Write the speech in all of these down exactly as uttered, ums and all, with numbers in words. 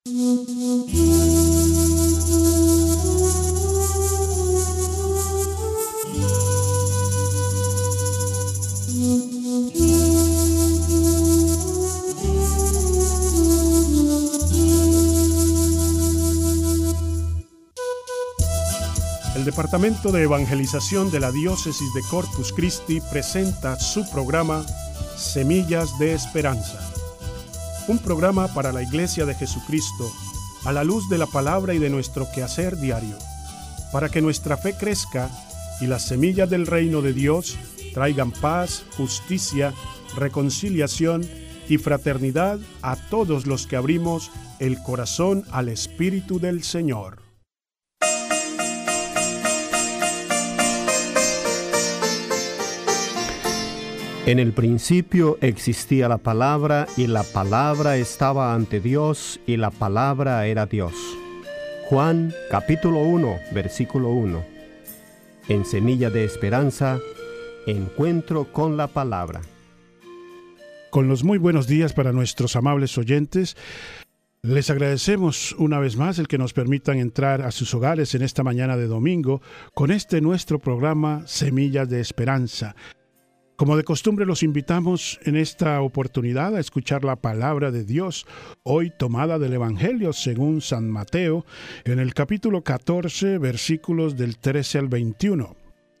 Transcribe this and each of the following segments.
El Departamento de Evangelización de la Diócesis de Corpus Christi presenta su programa Semillas de Esperanza, un programa para la Iglesia de Jesucristo a la luz de la palabra y de nuestro quehacer diario, para que nuestra fe crezca y las semillas del reino de Dios traigan paz, justicia, reconciliación y fraternidad a todos los que abrimos el corazón al Espíritu del Señor. En el principio existía la palabra, y la palabra estaba ante Dios, y la palabra era Dios. Juan capítulo uno, versículo uno. En Semilla de Esperanza, encuentro con la palabra. Con los muy buenos días para nuestros amables oyentes, les agradecemos una vez más el que nos permitan entrar a sus hogares en esta mañana de domingo con este nuestro programa Semillas de Esperanza. Como de costumbre, los invitamos en esta oportunidad a escuchar la palabra de Dios, hoy tomada del Evangelio según San Mateo, en el capítulo catorce, versículos del trece al veintiuno.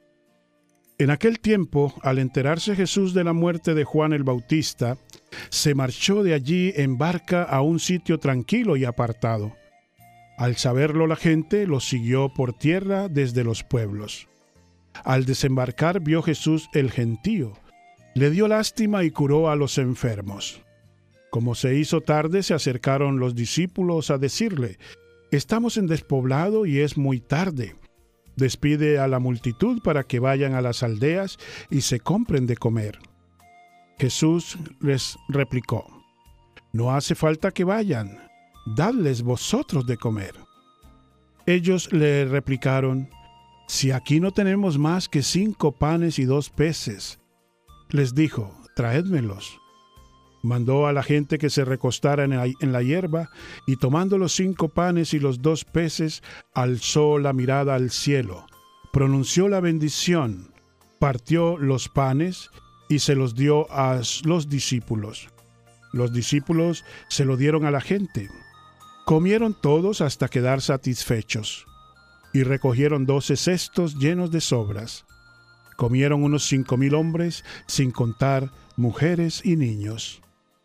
En aquel tiempo, al enterarse Jesús de la muerte de Juan el Bautista, se marchó de allí en barca a un sitio tranquilo y apartado. Al saberlo la gente, lo siguió por tierra desde los pueblos. Al desembarcar vio Jesús el gentío, le dio lástima y curó a los enfermos. Como se hizo tarde, se acercaron los discípulos a decirle: «Estamos en despoblado y es muy tarde. Despide a la multitud para que vayan a las aldeas y se compren de comer». Jesús les replicó: «No hace falta que vayan, dadles vosotros de comer». Ellos le replicaron: «Si aquí no tenemos más que cinco panes y dos peces». Les dijo: «Traédmelos». Mandó a la gente que se recostara en la, en la hierba, y tomando los cinco panes y los dos peces, alzó la mirada al cielo, pronunció la bendición, partió los panes y se los dio a los discípulos. Los discípulos se lo dieron a la gente. Comieron todos hasta quedar satisfechos. Y recogieron doce cestos llenos de sobras. Comieron unos cinco mil hombres, sin contar mujeres y niños.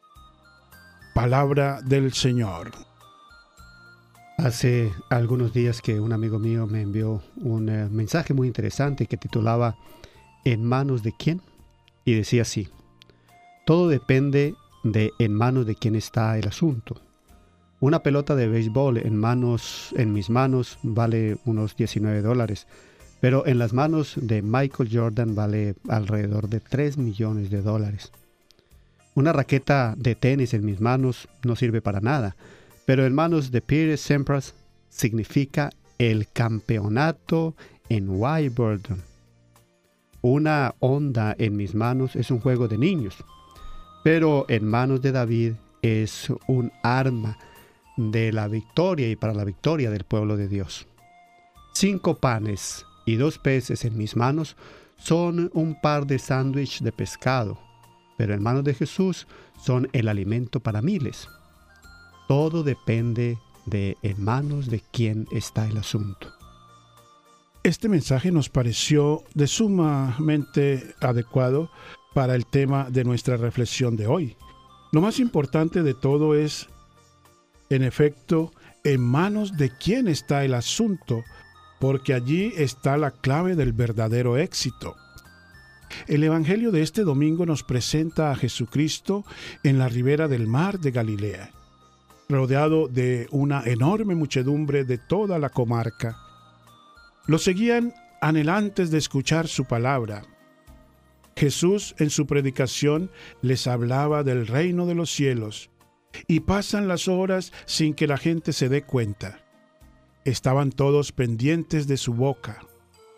Palabra del Señor. Hace algunos días que un amigo mío me envió un uh, mensaje muy interesante que titulaba ¿En manos de quién? Y decía así: todo depende de en manos de quién está el asunto. Una pelota de béisbol en manos, en mis manos vale unos diecinueve dólares, pero en las manos de Michael Jordan vale alrededor de tres millones de dólares. Una raqueta de tenis en mis manos no sirve para nada, pero en manos de Pete Sampras significa el campeonato en Wimbledon. Una onda en mis manos es un juego de niños, pero en manos de David es un arma de la victoria y para la victoria del pueblo de Dios. Cinco panes y dos peces en mis manos son un par de sándwich de pescado, pero en manos de Jesús son el alimento para miles. Todo depende de en manos de quién está el asunto. Este mensaje nos pareció de sumamente adecuado para el tema de nuestra reflexión de hoy. Lo más importante de todo es, en efecto, en manos de quién está el asunto, porque allí está la clave del verdadero éxito. El Evangelio de este domingo nos presenta a Jesucristo en la ribera del mar de Galilea, rodeado de una enorme muchedumbre de toda la comarca. Lo seguían anhelantes de escuchar su palabra. Jesús en su predicación les hablaba del reino de los cielos, y pasan las horas sin que la gente se dé cuenta. Estaban todos pendientes de su boca.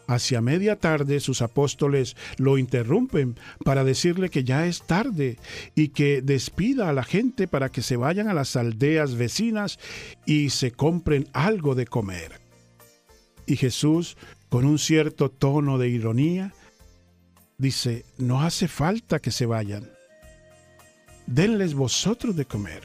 Hacia media tarde sus apóstoles lo interrumpen para decirle que ya es tarde y que despida a la gente para que se vayan a las aldeas vecinas y se compren algo de comer. Y Jesús, con un cierto tono de ironía, dice: no hace falta que se vayan. Denles vosotros de comer.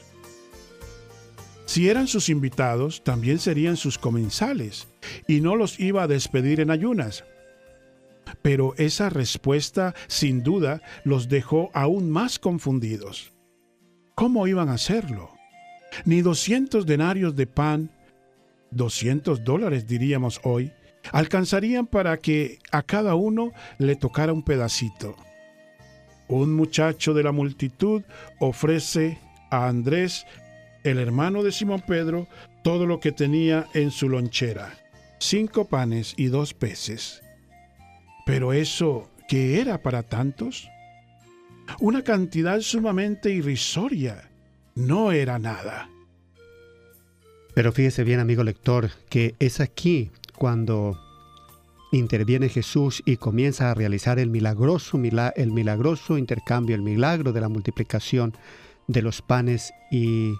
Si eran sus invitados, también serían sus comensales, y no los iba a despedir en ayunas. Pero esa respuesta, sin duda, los dejó aún más confundidos. ¿Cómo iban a hacerlo? Ni doscientos denarios de pan, doscientos dólares diríamos hoy, alcanzarían para que a cada uno le tocara un pedacito. Un muchacho de la multitud ofrece a Andrés, el hermano de Simón Pedro, todo lo que tenía en su lonchera, cinco panes y dos peces. Pero eso, ¿qué era para tantos? Una cantidad sumamente irrisoria. No era nada. Pero fíjese bien, amigo lector, que es aquí cuando interviene Jesús y comienza a realizar el milagroso, mila- el milagroso intercambio, el milagro de la multiplicación de los panes y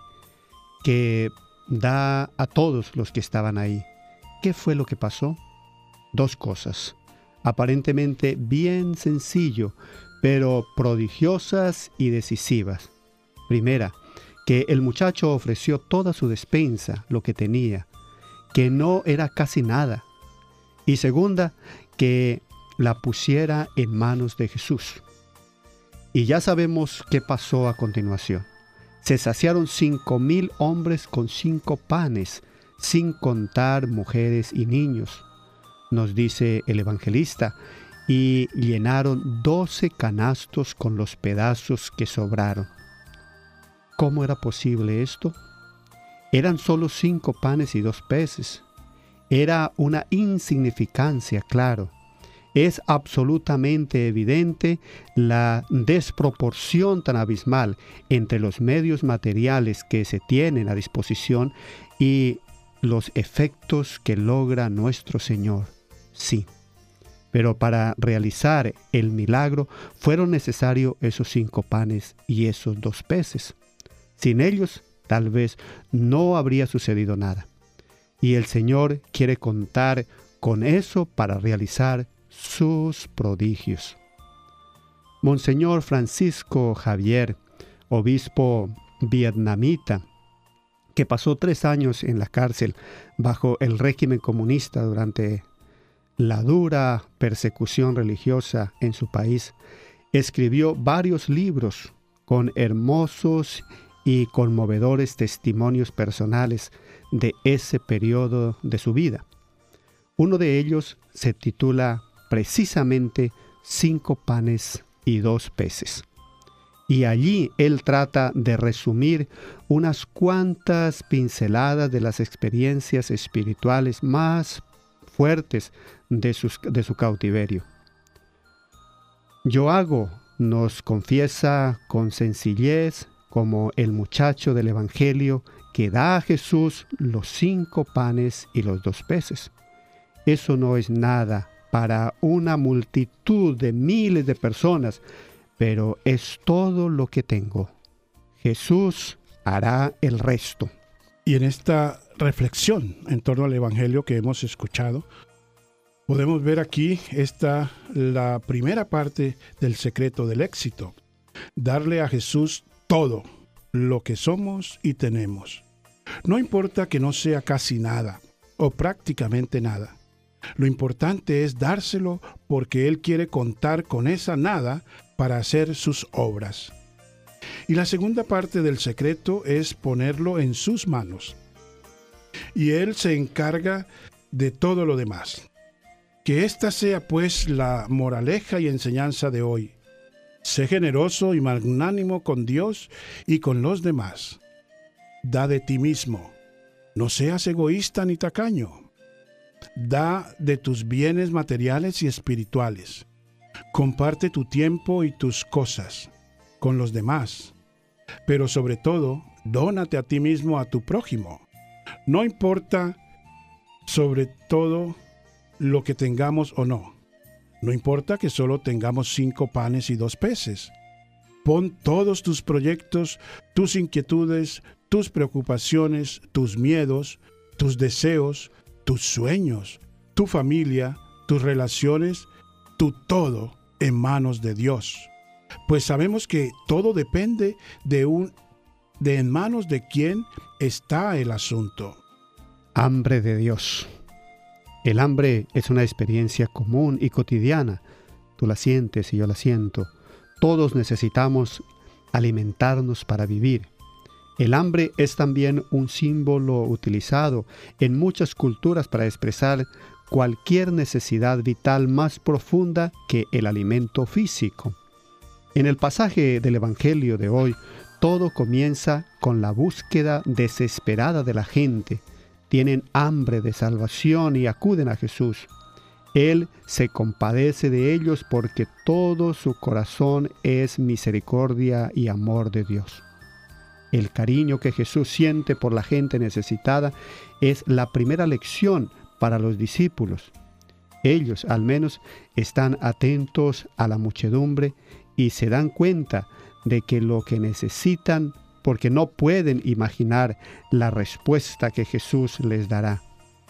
que da a todos los que estaban ahí. ¿Qué fue lo que pasó? Dos cosas, aparentemente bien sencillo, pero prodigiosas y decisivas. Primera, que el muchacho ofreció toda su despensa, lo que tenía, que no era casi nada. Y segunda, que la pusiera en manos de Jesús. Y ya sabemos qué pasó a continuación. Se saciaron cinco mil hombres con cinco panes, sin contar mujeres y niños, nos dice el evangelista, y llenaron doce canastos con los pedazos que sobraron. ¿Cómo era posible esto? Eran solo cinco panes y dos peces. Era una insignificancia, claro. Es absolutamente evidente la desproporción tan abismal entre los medios materiales que se tienen a disposición y los efectos que logra nuestro Señor. Sí, pero para realizar el milagro fueron necesarios esos cinco panes y esos dos peces. Sin ellos, tal vez no habría sucedido nada. Y el Señor quiere contar con eso para realizar sus prodigios. Monseñor Francisco Javier, obispo vietnamita, que pasó tres años en la cárcel bajo el régimen comunista durante la dura persecución religiosa en su país, escribió varios libros con hermosos y conmovedores testimonios personales de ese periodo de su vida. Uno de ellos se titula precisamente Cinco panes y dos peces. Y allí él trata de resumir unas cuantas pinceladas de las experiencias espirituales más fuertes de, sus, de su cautiverio. Yo hago, nos confiesa con sencillez, como el muchacho del Evangelio que da a Jesús los cinco panes y los dos peces. Eso no es nada para una multitud de miles de personas, pero es todo lo que tengo. Jesús hará el resto. Y en esta reflexión en torno al Evangelio que hemos escuchado, podemos ver aquí esta, la primera parte del secreto del éxito. Darle a Jesús todo lo que somos y tenemos. No importa que no sea casi nada o prácticamente nada. Lo importante es dárselo porque Él quiere contar con esa nada para hacer sus obras. Y la segunda parte del secreto es ponerlo en sus manos. Y Él se encarga de todo lo demás. Que esta sea pues la moraleja y enseñanza de hoy. Sé generoso y magnánimo con Dios y con los demás. Da de ti mismo. No seas egoísta ni tacaño. Da de tus bienes materiales y espirituales. Comparte tu tiempo y tus cosas con los demás. Pero sobre todo, dónate a ti mismo a tu prójimo. No importa, sobre todo, lo que tengamos o no. No importa que solo tengamos cinco panes y dos peces. Pon todos tus proyectos, tus inquietudes, tus preocupaciones, tus miedos, tus deseos, tus sueños, tu familia, tus relaciones, tu todo en manos de Dios. Pues sabemos que todo depende de un de en manos de quién está el asunto. Hambre de Dios. El hambre es una experiencia común y cotidiana. Tú la sientes y yo la siento. Todos necesitamos alimentarnos para vivir. El hambre es también un símbolo utilizado en muchas culturas para expresar cualquier necesidad vital más profunda que el alimento físico. En el pasaje del Evangelio de hoy, todo comienza con la búsqueda desesperada de la gente. Tienen hambre de salvación y acuden a Jesús. Él se compadece de ellos porque todo su corazón es misericordia y amor de Dios. El cariño que Jesús siente por la gente necesitada es la primera lección para los discípulos. Ellos, al menos, están atentos a la muchedumbre y se dan cuenta de que lo que necesitan, porque no pueden imaginar la respuesta que Jesús les dará.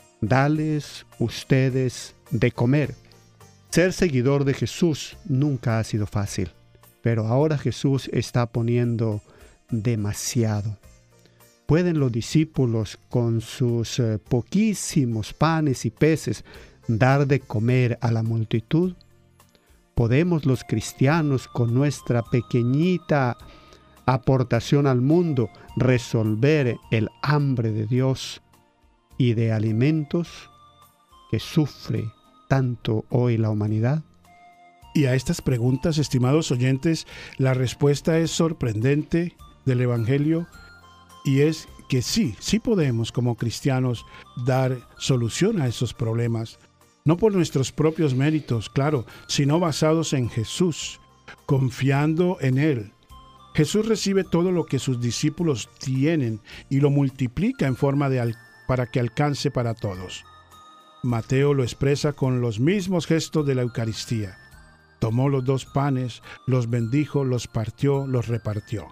Dales ustedes de comer. Ser seguidor de Jesús nunca ha sido fácil, pero ahora Jesús está poniendo demasiado. ¿Pueden los discípulos con sus eh, poquísimos panes y peces dar de comer a la multitud? ¿Podemos los cristianos con nuestra pequeñita aportación al mundo resolver el hambre de Dios y de alimentos que sufre tanto hoy la humanidad? Y a estas preguntas, estimados oyentes, la respuesta es sorprendente del Evangelio, y es que sí, sí podemos como cristianos dar solución a esos problemas, no por nuestros propios méritos, claro, sino basados en Jesús, confiando en Él. Jesús recibe todo lo que sus discípulos tienen y lo multiplica en forma de al- para que alcance para todos. Mateo lo expresa con los mismos gestos de la Eucaristía. Tomó los dos panes, los bendijo, los partió, los repartió.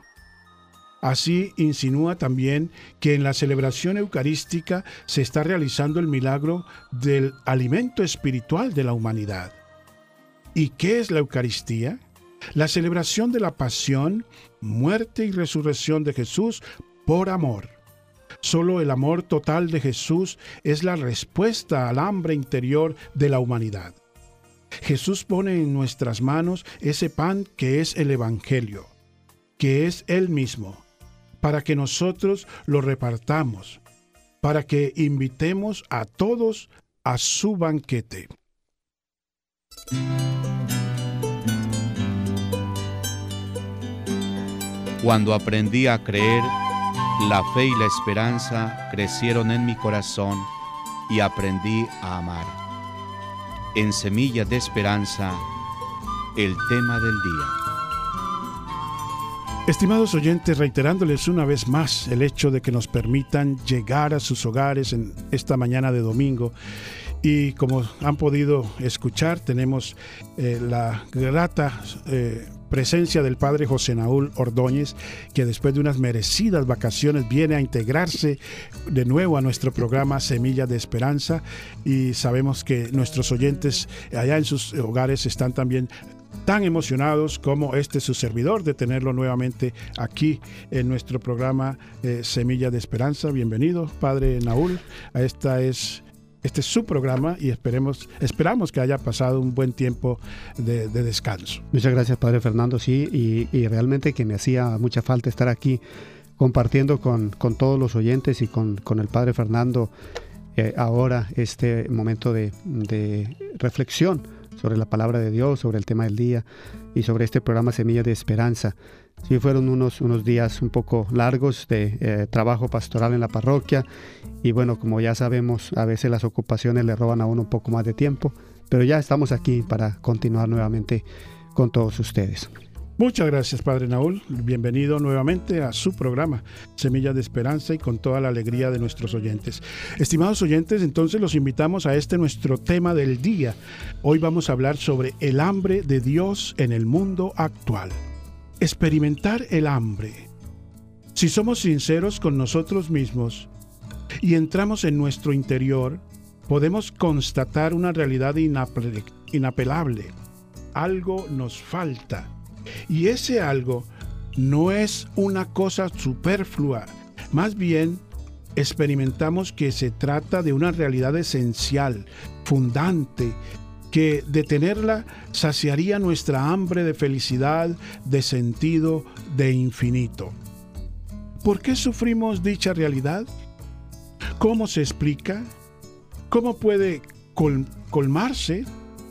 Así insinúa también que en la celebración eucarística se está realizando el milagro del alimento espiritual de la humanidad. ¿Y qué es la Eucaristía? La celebración de la pasión, muerte y resurrección de Jesús por amor. Solo el amor total de Jesús es la respuesta al hambre interior de la humanidad. Jesús pone en nuestras manos ese pan que es el Evangelio, que es Él mismo, para que nosotros lo repartamos, para que invitemos a todos a su banquete. Cuando aprendí a creer, la fe y la esperanza crecieron en mi corazón y aprendí a amar. En Semillas de Esperanza, el tema del día. Estimados oyentes, reiterándoles una vez más el hecho de que nos permitan llegar a sus hogares en esta mañana de domingo. Y como han podido escuchar, tenemos eh, la grata eh, presencia del Padre José Naúl Ordóñez, que después de unas merecidas vacaciones viene a integrarse de nuevo a nuestro programa Semillas de Esperanza, y sabemos que nuestros oyentes allá en sus hogares están también tan emocionados como este su servidor de tenerlo nuevamente aquí en nuestro programa eh, Semillas de Esperanza. Bienvenido, Padre Naúl, a esta es Este es su programa y esperemos, esperamos que haya pasado un buen tiempo de, de descanso. Muchas gracias, Padre Fernando. Sí, y, y realmente que me hacía mucha falta estar aquí compartiendo con, con todos los oyentes y con, con el Padre Fernando eh, ahora este momento de, de reflexión sobre la palabra de Dios, sobre el tema del día y sobre este programa Semillas de Esperanza. Sí, fueron unos, unos días un poco largos de eh, trabajo pastoral en la parroquia, y bueno, como ya sabemos, a veces las ocupaciones le roban a uno un poco más de tiempo, pero ya estamos aquí para continuar nuevamente con todos ustedes. Muchas gracias, Padre Naúl. Bienvenido nuevamente a su programa, Semillas de Esperanza, y con toda la alegría de nuestros oyentes. Estimados oyentes, entonces los invitamos a este nuestro tema del día. Hoy vamos a hablar sobre el hambre de Dios en el mundo actual. Experimentar el hambre. Si somos sinceros con nosotros mismos y entramos en nuestro interior, podemos constatar una realidad inapel- inapelable. Algo nos falta. Y ese algo no es una cosa superflua, más bien experimentamos que se trata de una realidad esencial, fundante, que de tenerla saciaría nuestra hambre de felicidad, de sentido, de infinito. ¿Por qué sufrimos dicha realidad? ¿Cómo se explica? ¿Cómo puede col- colmarse?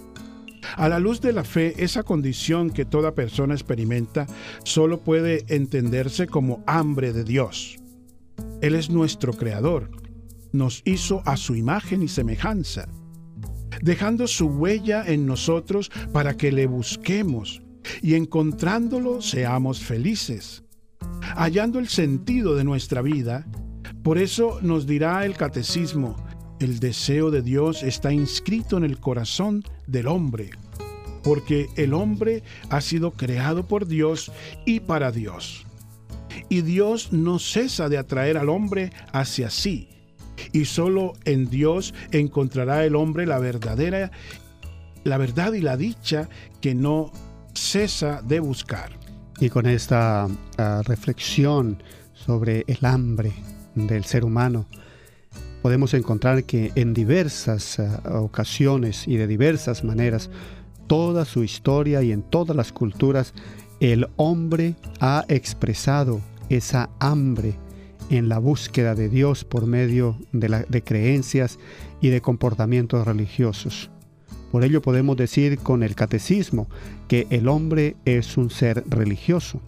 A la luz de la fe, esa condición que toda persona experimenta solo puede entenderse como hambre de Dios. Él es nuestro Creador, nos hizo a su imagen y semejanza, dejando su huella en nosotros para que le busquemos y encontrándolo seamos felices, hallando el sentido de nuestra vida. Por eso nos dirá el Catecismo: el deseo de Dios está inscrito en el corazón del hombre, porque el hombre ha sido creado por Dios y para Dios. Y Dios no cesa de atraer al hombre hacia sí, y solo en Dios encontrará el hombre la verdadera, la verdad y la dicha que no cesa de buscar. Y con esta uh, reflexión sobre el hambre del ser humano, podemos encontrar que en diversas uh, ocasiones y de diversas maneras, toda su historia y en todas las culturas, el hombre ha expresado esa hambre en la búsqueda de Dios por medio de, la, de creencias y de comportamientos religiosos. Por ello podemos decir con el Catecismo que el hombre es un ser religioso.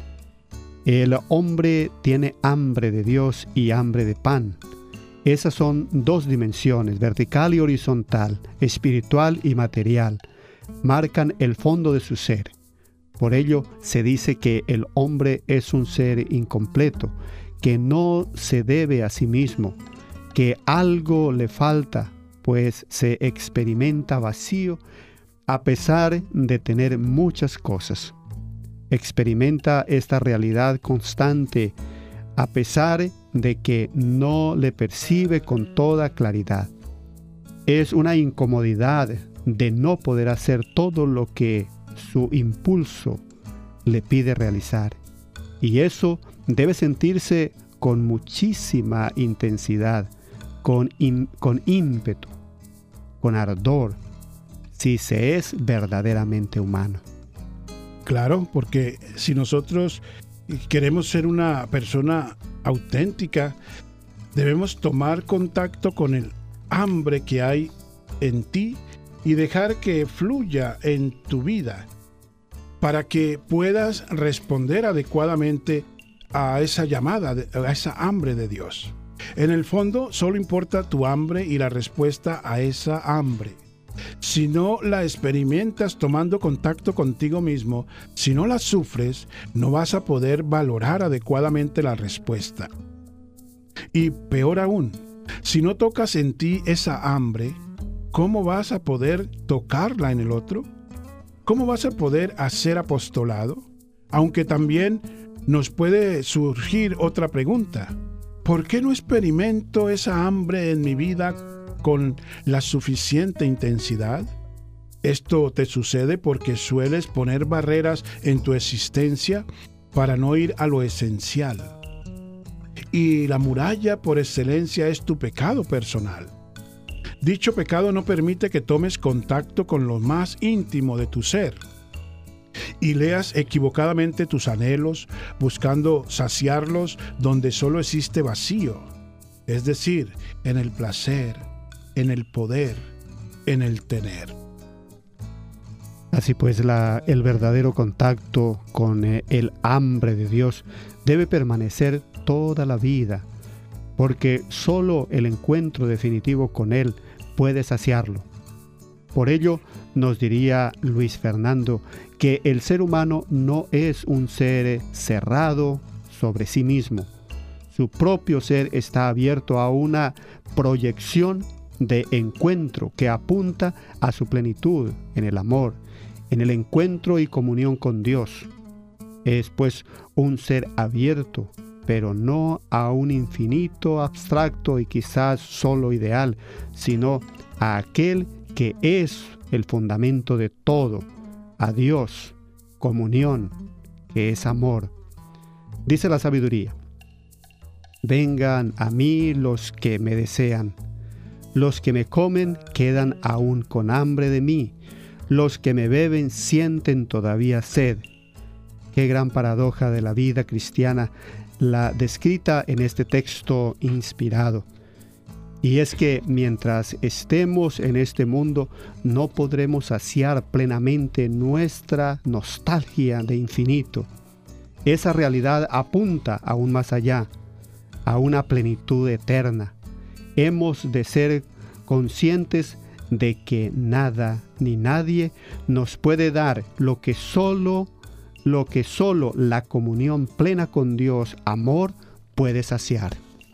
El hombre tiene hambre de Dios y hambre de pan. Esas son dos dimensiones, vertical y horizontal, espiritual y material. Marcan el fondo de su ser. Por ello se dice que el hombre es un ser incompleto, que no se debe a sí mismo, que algo le falta, pues se experimenta vacío a pesar de tener muchas cosas. Experimenta esta realidad constante a pesar de que no le percibe con toda claridad. Es una incomodidad de no poder hacer todo lo que su impulso le pide realizar. Y eso debe sentirse con muchísima intensidad, con, in, con ímpetu, con ardor, si se es verdaderamente humano. Claro, porque si nosotros queremos ser una persona auténtica, debemos tomar contacto con el hambre que hay en ti y dejar que fluya en tu vida para que puedas responder adecuadamente a esa llamada, a esa hambre de Dios. En el fondo, solo importa tu hambre y la respuesta a esa hambre. Si no la experimentas tomando contacto contigo mismo, si no la sufres, no vas a poder valorar adecuadamente la respuesta. Y peor aún, si no tocas en ti esa hambre, ¿cómo vas a poder tocarla en el otro? ¿Cómo vas a poder hacer apostolado? Aunque también nos puede surgir otra pregunta. ¿Por qué no experimento esa hambre en mi vida con la suficiente intensidad? Esto te sucede porque sueles poner barreras en tu existencia para no ir a lo esencial. Y la muralla por excelencia es tu pecado personal. Dicho pecado no permite que tomes contacto con lo más íntimo de tu ser y leas equivocadamente tus anhelos, buscando saciarlos donde solo existe vacío, es decir, en el placer, en el poder, en el tener. Así pues, la, el verdadero contacto con eh, el hambre de Dios debe permanecer toda la vida, porque solo el encuentro definitivo con Él puede saciarlo. Por ello, nos diría Luis Fernando que el ser humano no es un ser cerrado sobre sí mismo. Su propio ser está abierto a una proyección de encuentro que apunta a su plenitud en el amor, en el encuentro y comunión con Dios. Es pues un ser abierto, pero no a un infinito abstracto y quizás solo ideal, sino a aquel que es el fundamento de todo, a Dios, comunión, que es amor. Dice la sabiduría: vengan a mí los que me desean, los que me comen quedan aún con hambre de mí, los que me beben sienten todavía sed. Qué gran paradoja de la vida cristiana la descrita en este texto inspirado. Y es que mientras estemos en este mundo no podremos saciar plenamente nuestra nostalgia de infinito. Esa realidad apunta aún más allá, a una plenitud eterna. Hemos de ser conscientes de que nada ni nadie nos puede dar lo que solo, lo que solo la comunión plena con Dios, amor, puede saciar.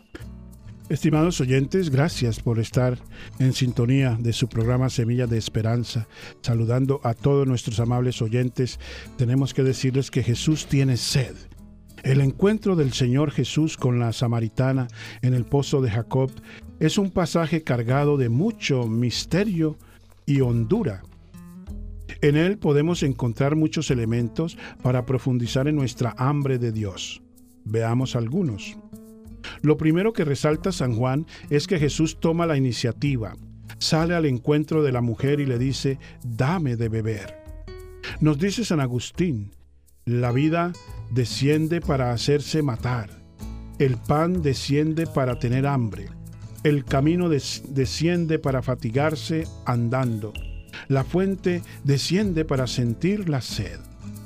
Estimados oyentes, gracias por estar en sintonía de su programa Semillas de Esperanza. Saludando a todos nuestros amables oyentes, tenemos que decirles que Jesús tiene sed. El encuentro del Señor Jesús con la samaritana en el pozo de Jacob es un pasaje cargado de mucho misterio y hondura. En él podemos encontrar muchos elementos para profundizar en nuestra hambre de Dios. Veamos algunos. Lo primero que resalta San Juan es que Jesús toma la iniciativa, sale al encuentro de la mujer y le dice: dame de beber. Nos dice San Agustín: la vida desciende para hacerse matar, el pan desciende para tener hambre, el camino des- desciende para fatigarse andando, la fuente desciende para sentir la sed.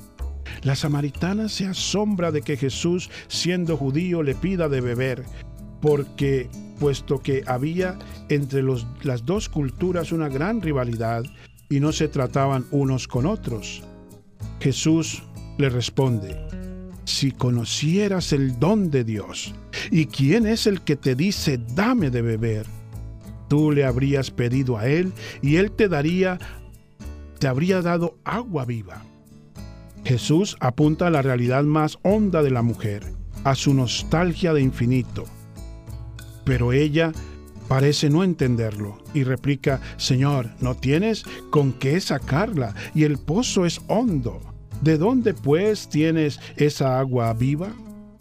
La samaritana se asombra de que Jesús, siendo judío, le pida de beber, porque, puesto que había entre los, las dos culturas una gran rivalidad y no se trataban unos con otros, Jesús le responde: si conocieras el don de Dios y quién es el que te dice dame de beber, tú le habrías pedido a él y él te daría, te habría dado agua viva. Jesús apunta a la realidad más honda de la mujer, a su nostalgia de infinito. Pero ella parece no entenderlo y replica: Señor, no tienes con qué sacarla y el pozo es hondo. ¿De dónde pues tienes esa agua viva?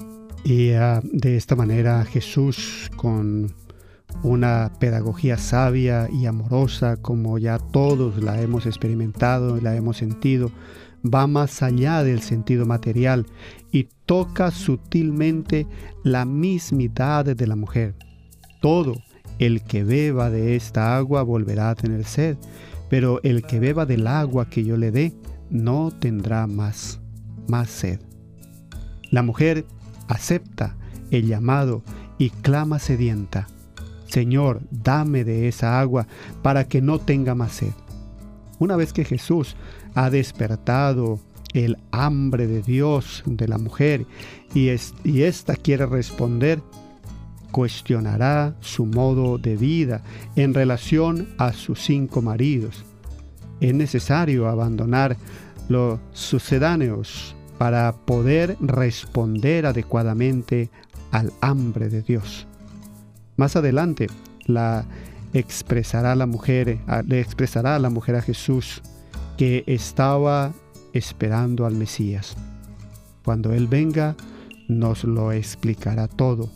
Y uh, de esta manera Jesús, con una pedagogía sabia y amorosa, como ya todos la hemos experimentado y la hemos sentido, va más allá del sentido material y toca sutilmente la mismidad de la mujer. Todo el que beba de esta agua volverá a tener sed, pero el que beba del agua que yo le dé no tendrá más, más sed. La mujer acepta el llamado y clama sedienta: Señor, dame de esa agua para que no tenga más sed. Una vez que Jesús ha despertado el hambre de Dios de la mujer y, es, y ésta quiere responder, cuestionará su modo de vida en relación a sus cinco maridos. Es necesario abandonar los sucedáneos para poder responder adecuadamente al hambre de Dios. Más adelante la expresará la mujer, le expresará a la mujer a Jesús que estaba esperando al Mesías. Cuando Él venga, nos lo explicará todo.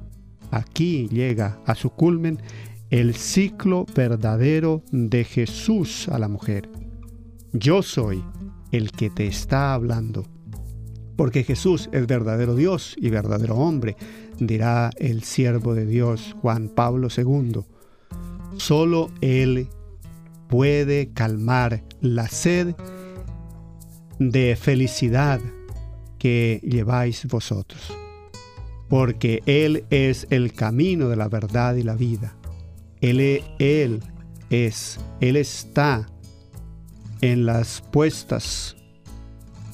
Aquí llega a su culmen el ciclo verdadero de Jesús a la mujer. Yo soy el que te está hablando. Porque Jesús es verdadero Dios y verdadero hombre, dirá el siervo de Dios Juan Pablo segundo. Solo Él puede calmar la sed de felicidad que lleváis vosotros, porque Él es el camino de la verdad y la vida. Él, él es, Él está en las puestas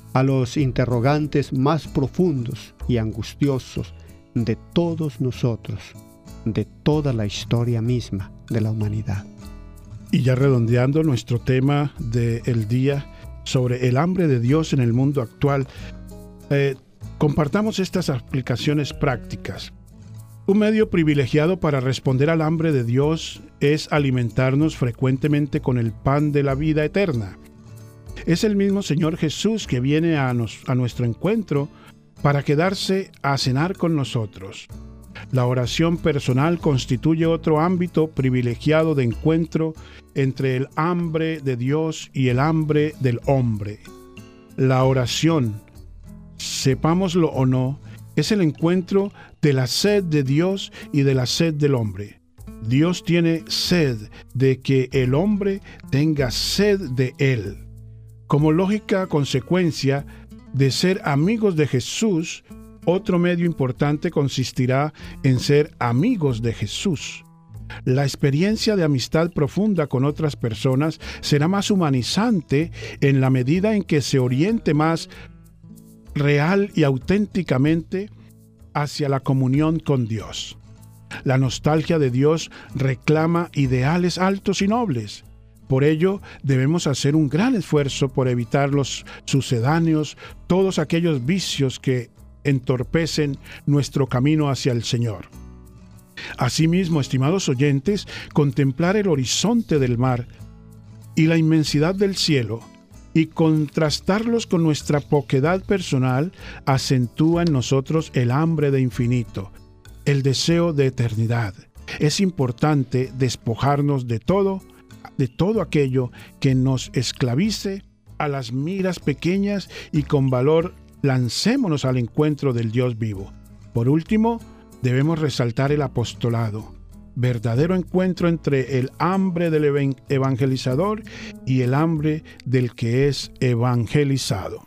a los interrogantes más profundos y angustiosos de todos nosotros, de toda la historia misma de la humanidad. Y ya redondeando nuestro tema del día sobre el hambre de Dios en el mundo actual, eh, compartamos estas aplicaciones prácticas. Un medio privilegiado para responder al hambre de Dios es alimentarnos frecuentemente con el pan de la vida eterna. Es el mismo Señor Jesús que viene a, nos, a nuestro encuentro para quedarse a cenar con nosotros. La oración personal constituye otro ámbito privilegiado de encuentro entre el hambre de Dios y el hambre del hombre. La oración, sepámoslo o no, es el encuentro de la sed de Dios y de la sed del hombre. Dios tiene sed de que el hombre tenga sed de Él. Como lógica consecuencia de ser amigos de Jesús, otro medio importante consistirá en ser amigos de Jesús. La experiencia de amistad profunda con otras personas será más humanizante en la medida en que se oriente más real y auténticamente hacia la comunión con Dios. La nostalgia de Dios reclama ideales altos y nobles. Por ello, debemos hacer un gran esfuerzo por evitar los sucedáneos, todos aquellos vicios que entorpecen nuestro camino hacia el Señor. Asimismo, estimados oyentes, contemplar el horizonte del mar y la inmensidad del cielo y contrastarlos con nuestra poquedad personal acentúa en nosotros el hambre de infinito, el deseo de eternidad. Es importante despojarnos de todo, de todo aquello que nos esclavice a las miras pequeñas y con valor lancémonos al encuentro del Dios vivo. Por último, debemos resaltar el apostolado, verdadero encuentro entre el hambre del evangelizador y el hambre del que es evangelizado.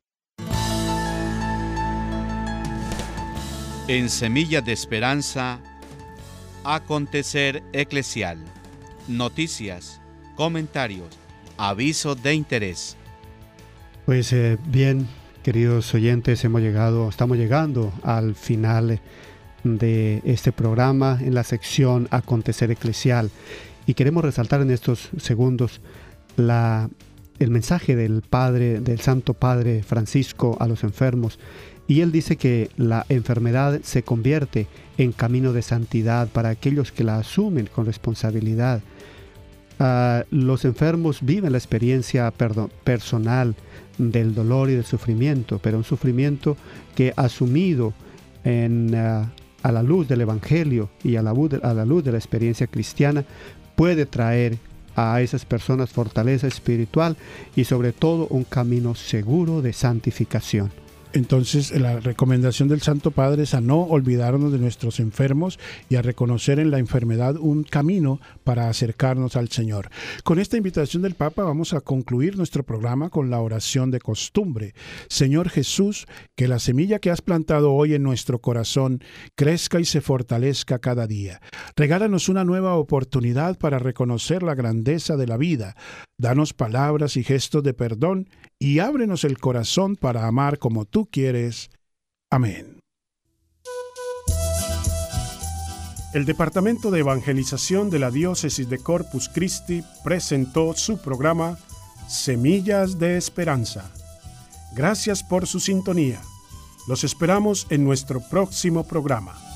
En Semillas de Esperanza, acontecer eclesial, noticias, comentarios, avisos de interés. Pues eh, bien, queridos oyentes, hemos llegado, estamos llegando al final de este programa en la sección Acontecer Eclesial y queremos resaltar en estos segundos la, el mensaje del Padre, del Santo Padre Francisco a los enfermos, y él dice que la enfermedad se convierte en camino de santidad para aquellos que la asumen con responsabilidad. Uh, los enfermos viven la experiencia perdón, personal del dolor y del sufrimiento, pero un sufrimiento que asumido en, uh, a la luz del Evangelio y a la, a la luz de la experiencia cristiana puede traer a esas personas fortaleza espiritual y sobre todo un camino seguro de santificación. Entonces, la recomendación del Santo Padre es a no olvidarnos de nuestros enfermos y a reconocer en la enfermedad un camino para acercarnos al Señor. Con esta invitación del Papa vamos a concluir nuestro programa con la oración de costumbre. Señor Jesús, que la semilla que has plantado hoy en nuestro corazón crezca y se fortalezca cada día. Regálanos una nueva oportunidad para reconocer la grandeza de la vida. Danos palabras y gestos de perdón y ábrenos el corazón para amar como tú quieres. Amén. El Departamento de Evangelización de la Diócesis de Corpus Christi presentó su programa Semillas de Esperanza. Gracias por su sintonía. Los esperamos en nuestro próximo programa.